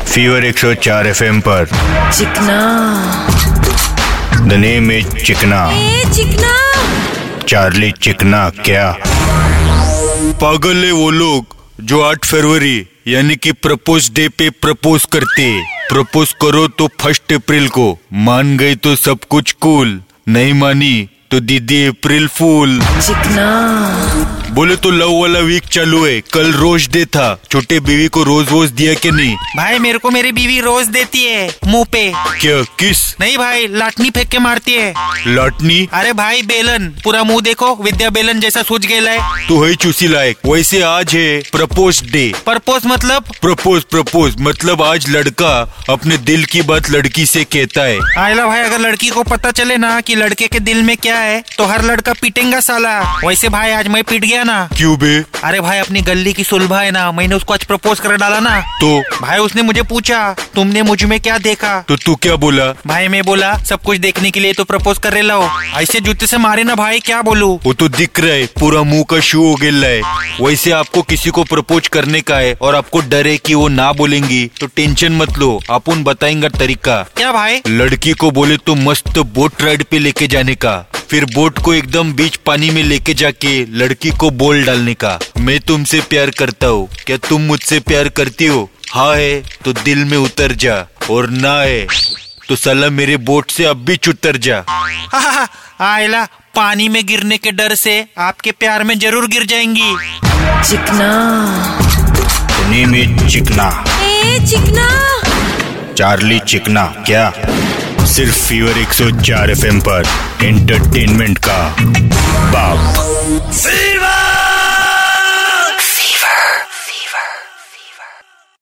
Fever 104 FM पर। चिकना, the name is चिकना। चिकना, चार्ली चिकना क्या? पागल है वो लोग जो 8 फरवरी यानी कि प्रपोज डे पे प्रपोज करते। प्रपोज करो तो 1 अप्रैल को, मान गई तो सब कुछ कूल, नहीं मानी तो दीदी अप्रैल फूल। चिकना, बोले तो लव वाला वीक चालू है, कल रोज डे था। छोटे बीवी को रोज वोज दिया कि नहीं? भाई मेरे को मेरी बीवी रोज देती है मुंह पे। क्या? किस? नहीं भाई, लाटनी फेंक के मारती है। लाटनी? अरे भाई बेलन, पूरा मुंह देखो विद्या बेलन जैसा सूज गया है। तू है चूसी लायक। वैसे आज है प्रपोज डे। प्रपोज मतलब? प्रपोज मतलब आज लड़का अपने दिल की बात लड़की से कहता है। आयला भाई, अगर लड़की को पता चले ना कि लड़के के दिल में क्या है तो हर लड़का पीटेगा साला। वैसे भाई आज मैं पीट गया ना। क्यों बे? अरे भाई अपनी गली की सुलभा है ना, मैंने उसको आज प्रपोज कर डाला ना। तो भाई उसने मुझे पूछा तुमने मुझ में क्या देखा? तो तू क्या बोला? भाई मैं बोला सब कुछ देखने के लिए तो प्रपोज कर रहे हो। ऐसे जूते से मारे ना भाई, क्या बोलूं? वो तो दिख रहा है, पूरा मुंह का शू हो गया है। वैसे आपको किसी को प्रपोज करने का है और आपको डर है कि वो ना बोलेंगी तो टेंशन मत लो, अपन बताएंगे तरीका। क्या भाई? लड़की को बोले तो मस्त बोट राइड पे लेके जाने का, फिर बोट को एकदम बीच पानी में लेके जाके लड़की को बोल डालने का, मैं तुमसे प्यार करता हूँ, क्या तुम मुझसे प्यार करती हो? हाँ है तो दिल में उतर जा, और ना है तो साला मेरे बोट से अब भी उतर जा। आयला, पानी में गिरने के डर से आपके प्यार में जरूर गिर जाएंगी। चिकना, नेम इज चिकना। चिकना, चार्ली चिकना क्या? सिर्फ फीवर 104 FM पर, एंटरटेनमेंट का बाप।